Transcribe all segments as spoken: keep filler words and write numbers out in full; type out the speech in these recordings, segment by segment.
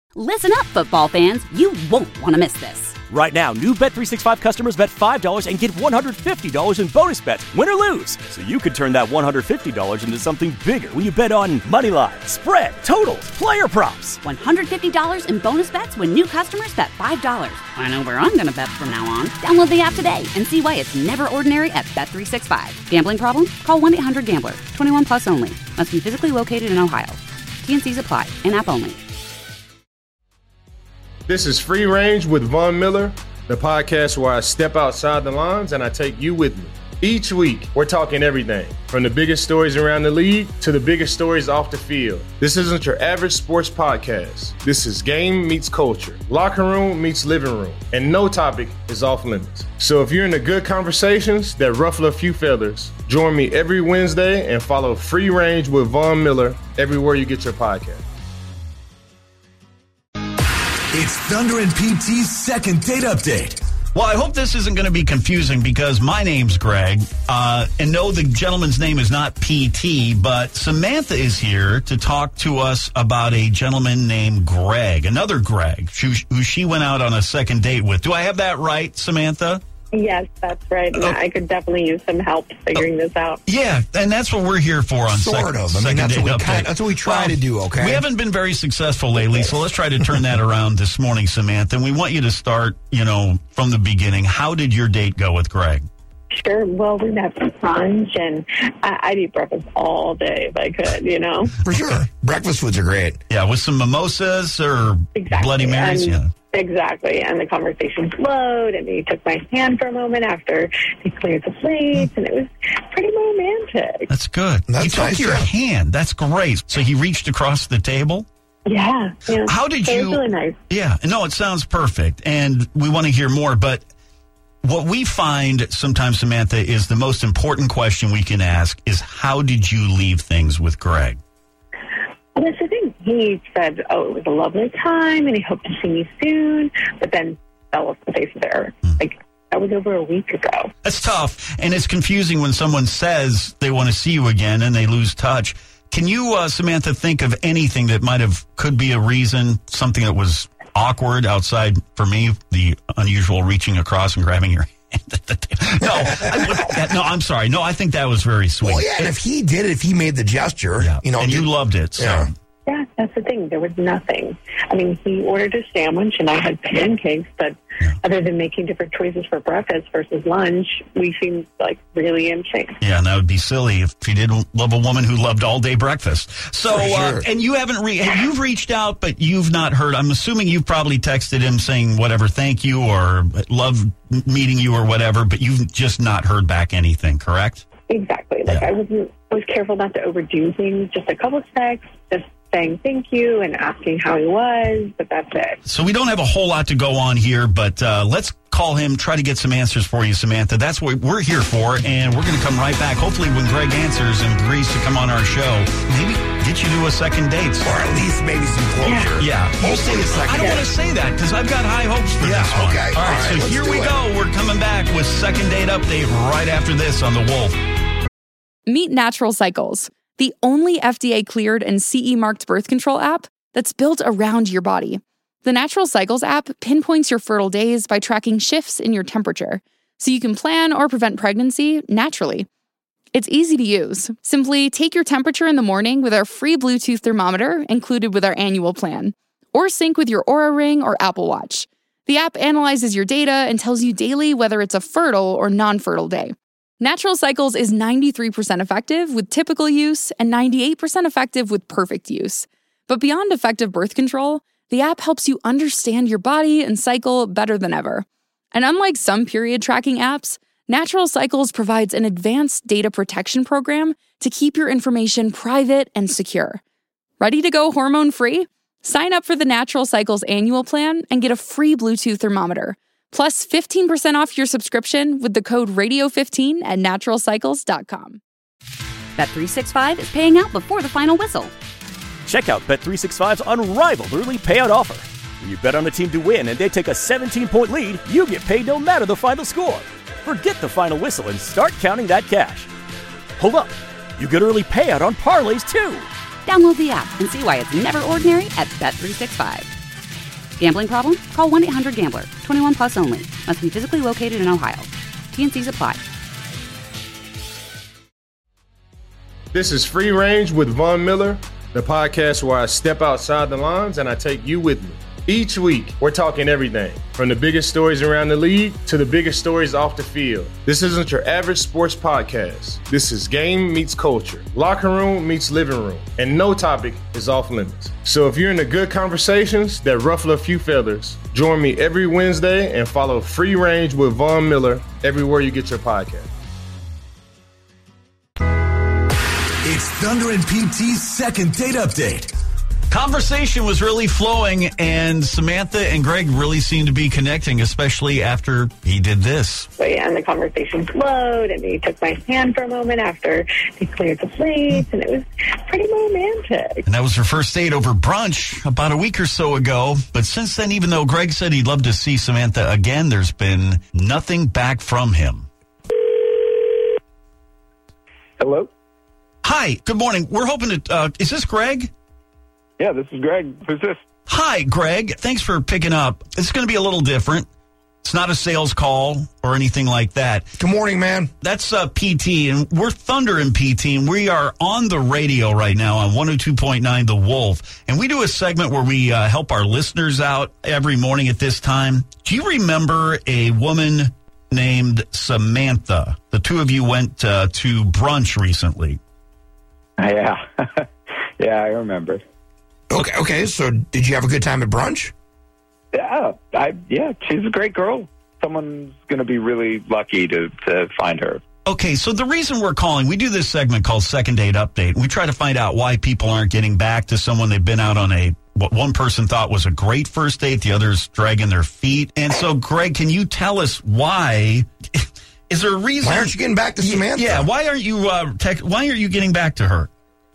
Listen up, football fans. You won't want to miss this. Right now, new Bet three sixty-five customers bet five dollars and get one hundred fifty dollars in bonus bets, win or lose. So you could turn that one hundred fifty dollars into something bigger when you bet on money line, spread, totals, player props. one hundred fifty dollars in bonus bets when new customers bet five dollars. I know where I'm going to bet from now on. Download the app today and see why it's never ordinary at Bet three sixty-five. Gambling problem? Call one eight hundred gambler. twenty-one plus only. Must be physically located in Ohio. T N Cs apply. In-app only. This is Free Range with Von Miller, the podcast where I step outside the lines and I take you with me. Each week, we're talking everything from the biggest stories around the league to the biggest stories off the field. This isn't your average sports podcast. This is game meets culture, locker room meets living room, and no topic is off limits. So if you're into good conversations that ruffle a few feathers, join me every Wednesday and follow Free Range with Von Miller everywhere you get your podcast. It's Thunder and P T's second date update. Well, I hope this isn't going to be confusing because my name's Greg. Uh, and no, the gentleman's name is not P T, but Samantha is here to talk to us about a gentleman named Greg, another Greg, who, who she went out on a second date with. Do I have that right, Samantha? Yes, that's right. And I could definitely use some help figuring this out. Yeah, and that's what we're here for on sort second, of. I mean, second that's date what, we update. kind, that's what we try well, to do, okay? We haven't been very successful lately, so let's try to turn that around this morning, Samantha. And we want you to start, you know, from the beginning. How did your date go with Greg? Sure. Well, we met for brunch, and I, I'd eat breakfast all day if I could, you know? For sure. Breakfast foods are great. Yeah, with some mimosas or exactly. Bloody Marys? And, yeah. Exactly. And the conversation flowed, and he took my hand for a moment after he cleared the plates, and it was pretty romantic. That's good. That's he took nice, your yeah. hand. That's great. So he reached across the table? Yeah. yeah. How did so you... It was really nice. Yeah. No, it sounds perfect, and we want to hear more, but what we find sometimes, Samantha, is the most important question we can ask is how did you leave things with Greg? Well, that's the thing. He said, oh, it was a lovely time, and he hoped to see me soon, but then fell off the face of the earth. Mm. Like, that was over a week ago. That's tough, and it's confusing when someone says they want to see you again and they lose touch. Can you, uh, Samantha, think of anything that might have, could be a reason, something that was awkward outside, for me, the unusual reaching across and grabbing your hand at the table? No, I, no, I'm sorry. No, I think that was very sweet. Well, yeah, and if he did it, if he made the gesture, yeah. you know. And you did, loved it, so. Yeah. Yeah, that's the thing. There was nothing. I mean, he ordered a sandwich, and I had pancakes, but yeah. other than making different choices for breakfast versus lunch, we seemed like really in sync. Yeah, and that would be silly if he didn't love a woman who loved all-day breakfast. So, sure. uh, and you haven't, re- you've reached out, but you've not heard. I'm assuming you've probably texted him saying whatever, thank you, or love meeting you, or whatever, but you've just not heard back anything, correct? Exactly. Like, yeah. I wasn't, I was careful not to overdo things. Just a couple of texts, just saying thank you and asking how he was, but that's it. So we don't have a whole lot to go on here, but uh, let's call him, try to get some answers for you, Samantha. That's what we're here for, and we're going to come right back. Hopefully when Greg answers and agrees to come on our show, maybe get you to a second date. Or at least maybe some closure. Yeah. yeah. You say a second I don't date. want to say that because I've got high hopes for yeah, this one. Okay. All right, All right so here we it. go. We're coming back with second date update right after this on The Wolf. Meet Natural Cycles, the only F D A-cleared and C E-marked birth control app that's built around your body. The Natural Cycles app pinpoints your fertile days by tracking shifts in your temperature, so you can plan or prevent pregnancy naturally. It's easy to use. Simply take your temperature in the morning with our free Bluetooth thermometer included with our annual plan, or sync with your Oura Ring or Apple Watch. The app analyzes your data and tells you daily whether it's a fertile or non-fertile day. Natural Cycles is ninety-three percent effective with typical use and ninety-eight percent effective with perfect use. But beyond effective birth control, the app helps you understand your body and cycle better than ever. And unlike some period tracking apps, Natural Cycles provides an advanced data protection program to keep your information private and secure. Ready to go hormone-free? Sign up for the Natural Cycles annual plan and get a free Bluetooth thermometer. Plus fifteen percent off your subscription with the code radio fifteen at natural cycles dot com. Bet three sixty-five is paying out before the final whistle. Check out Bet three sixty-five's unrivaled early payout offer. When you bet on a team to win and they take a seventeen-point lead, you get paid no matter the final score. Forget the final whistle and start counting that cash. Hold up. You get early payout on parlays, too. Download the app and see why it's never ordinary at Bet three sixty-five. Gambling problem? Call one eight hundred gambler. twenty-one plus only. Must be physically located in Ohio. T N Cs apply. This is Free Range with Von Miller, the podcast where I step outside the lines and I take you with me. Each week, we're talking everything from the biggest stories around the league to the biggest stories off the field. This isn't your average sports podcast. This is game meets culture, locker room meets living room, and no topic is off limits. So if you're into good conversations that ruffle a few feathers, join me every Wednesday and follow Free Range with Von Miller everywhere you get your podcast. It's Thunder and P T's second date update. Conversation was really flowing, and Samantha and Greg really seemed to be connecting, especially after he did this. So yeah, and the conversation flowed, and he took my hand for a moment after he cleared the plates, and it was pretty romantic. And that was her first date over brunch about a week or so ago. But since then, even though Greg said he'd love to see Samantha again, there's been nothing back from him. Hello? Hi, good morning. We're hoping to, uh, is this Greg? Yeah, this is Greg. Who's this? Hi, Greg. Thanks for picking up. It's going to be a little different. It's not a sales call or anything like that. Good morning, man. That's uh, P T, and we're Thunder and P T, and we are on the radio right now on one oh two point nine The Wolf. And we do a segment where we uh, help our listeners out every morning at this time. Do you remember a woman named Samantha? The two of you went uh, to brunch recently. Yeah. Yeah, I remember. Okay, okay. So did you have a good time at brunch? Yeah, I yeah, she's a great girl. Someone's going to be really lucky to, to find her. Okay, so the reason we're calling, we do this segment called Second Date Update. We try to find out why people aren't getting back to someone they've been out on a, what one person thought was a great first date, the other's dragging their feet. And so, Greg, can you tell us why? Is there a reason? Why aren't you getting back to Samantha? Yeah, why aren't you, uh, tech, why aren't you getting back to her?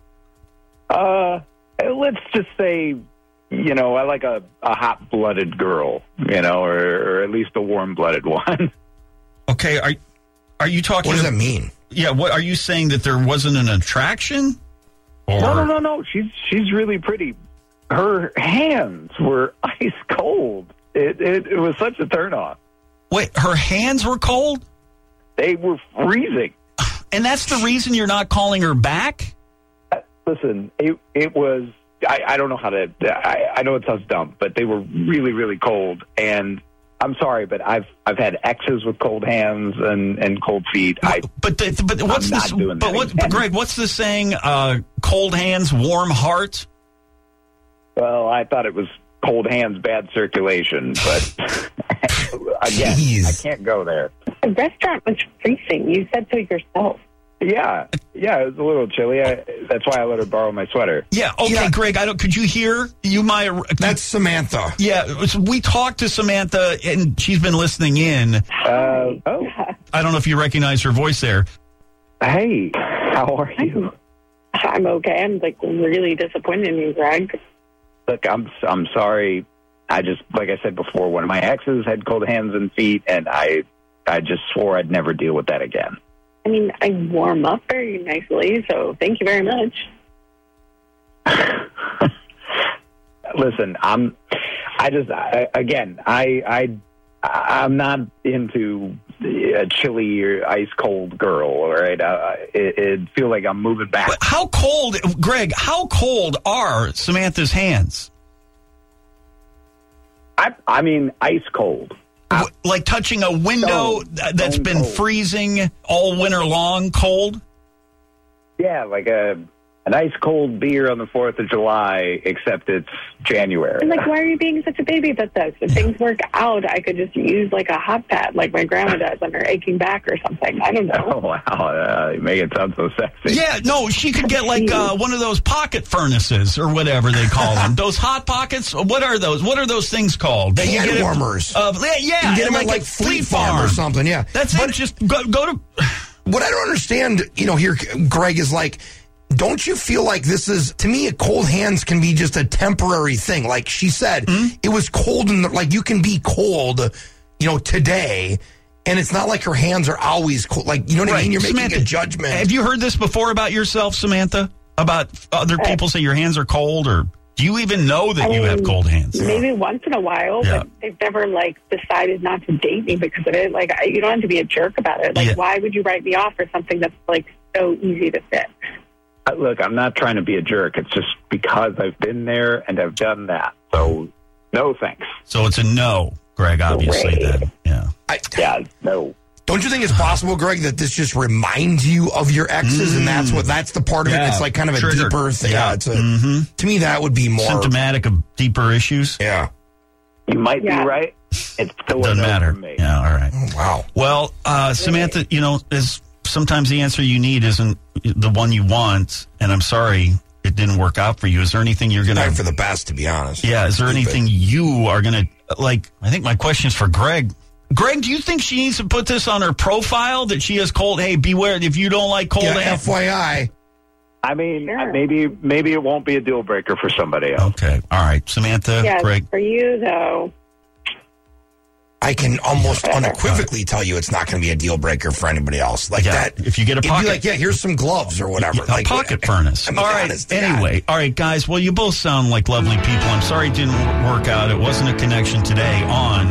Uh, let's just say, you know, I like a, a hot-blooded girl, you know, or, or at least a warm-blooded one. Okay, are are you talking? What does that mean? Yeah, what are you saying, that there wasn't an attraction? Or? No, no, no, no. She's she's really pretty. Her hands were ice cold. It it, it was such a turnoff. Wait, her hands were cold? They were freezing. And that's the reason you're not calling her back? Uh, listen, it it was. I, I don't know how to. I, I know it sounds dumb, but they were really, really cold. And I'm sorry, but I've I've had exes with cold hands and, and cold feet. I, but the, but what's I'm this? not doing but that what? again. But Greg, what's the saying? Uh, cold hands, warm heart. Well, I thought it was cold hands, bad circulation, but again, Jeez. I can't go there. The restaurant was freezing. You said so yourself. Yeah, yeah, it was a little chilly. I, that's why I let her borrow my sweater. Yeah. Okay, Yeah. Greg. I don't. Could you hear? You might. That's Samantha. Yeah. So we talked to Samantha, and she's been listening in. Uh, oh, I don't know if you recognize her voice there. hey, how are you? I'm okay. I'm like really disappointed in you, Greg. Look, I'm I'm sorry. I just, like I said before, one of my exes had cold hands and feet, and I I just swore I'd never deal with that again. I mean, I warm up very nicely, so thank you very much. Listen, I'm. I just I, again, I I I'm not into a chilly or ice cold girl. All right, uh, it, it feels like I'm moving back. But how cold, Greg? How cold are Samantha's hands? I I mean, ice cold. W- Like touching a window Stone- th- that's stone been cold. freezing all winter long, cold? Yeah, like a an ice cold beer on the Fourth of July, except it's January. And like, why are you being such a baby about this? If things work out, I could just use like a hot pad, like my grandma does on her aching back or something. I don't know. Oh wow, uh, you make it sound so sexy. Yeah, no, she could get like uh, one of those pocket furnaces or whatever they call them. Those hot pockets. What are those? What are those things called? That you Hand get it- warmers. Uh, yeah, yeah, You can get them like at like a Fleet Farm or something, yeah. That's But it. Just go, go to. what I don't understand, you know, here, Greg, is like, don't you feel like this is, to me, cold hands can be just a temporary thing? Like she said, Mm-hmm. it was cold, and like you can be cold, you know, today, and it's not like her hands are always cold. Like, you know what I Right. mean? You're making Samantha, a judgment. Have you heard this before about yourself, Samantha? About other people say your hands are cold, or Do you even know that I you mean, have cold hands? Maybe once in a while, Yeah. but they've never, like, decided not to date me because of it. Like, I, you don't have to be a jerk about it. Like, Yeah. why would you write me off for something that's, like, so easy to fix? Uh, Look, I'm not trying to be a jerk. It's just because I've been there and I've done that. So, no thanks. So it's a no, Greg, obviously, Great. then. Yeah. I, Yeah, no. don't you think it's possible, Greg, that this just reminds you of your exes, Mm. and that's what that's the part of it? Yeah. It's like kind of a Triggered. deeper thing. Yeah. Yeah, it's a, Mm-hmm. to me, that would be more Symptomatic of deeper issues? Yeah. You might Yeah. be right. It's still a Doesn't no matter. for me. Yeah, all right. Oh, wow. Well, uh, Samantha, you know, is sometimes the answer you need isn't the one you want, and I'm sorry it didn't work out for you. Is there anything you're going Time to... for the best, to be honest. Yeah, is there Stupid. anything you are going to... Like, I think my question is for Greg. Greg, do you think she needs to put this on her profile that she has cold... Hey, beware if you don't like cold Yeah, hands. F Y I. I mean, Sure. maybe maybe it won't be a deal breaker for somebody else. Okay, all right. Samantha, Yes, Greg. for you, though. I can almost unequivocally tell you it's not going to be a deal breaker for anybody else. Like Yeah, that. if you get a it'd pocket- be like, yeah, here's some gloves or whatever. A like pocket furnace. I mean, all right. honest to God. Anyway, all right, guys. Well, you both sound like lovely people. I'm sorry it didn't work out. It wasn't a connection today on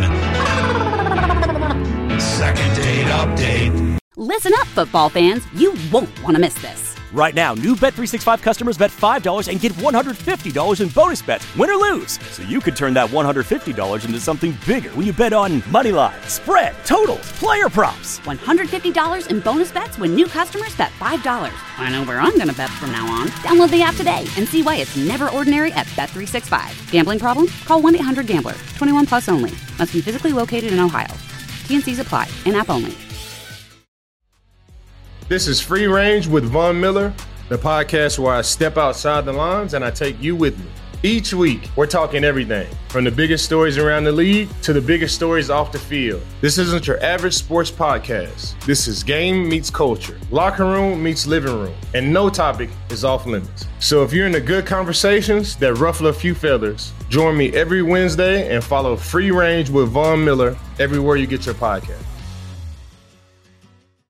Second Date Update. Listen up, football fans. You won't want to miss this. Right now, new Bet three sixty-five customers bet five dollars and get one hundred fifty dollars in bonus bets, win or lose. So you could turn that one hundred fifty dollars into something bigger when you bet on money line, spread, totals, player props. one hundred fifty dollars in bonus bets when new customers bet five dollars. I know where I'm going to bet from now on. Download the app today and see why it's never ordinary at Bet three sixty-five. Gambling problem? Call one eight hundred gambler. twenty-one plus only. Must be physically located in Ohio. T and C's apply. In-app only. This is Free Range with Von Miller, the podcast where I step outside the lines and I take you with me. Each week, we're talking everything from the biggest stories around the league to the biggest stories off the field. This isn't your average sports podcast. This is game meets culture, locker room meets living room, and no topic is off limits. So if you're into good conversations that ruffle a few feathers, join me every Wednesday and follow Free Range with Von Miller everywhere you get your podcast.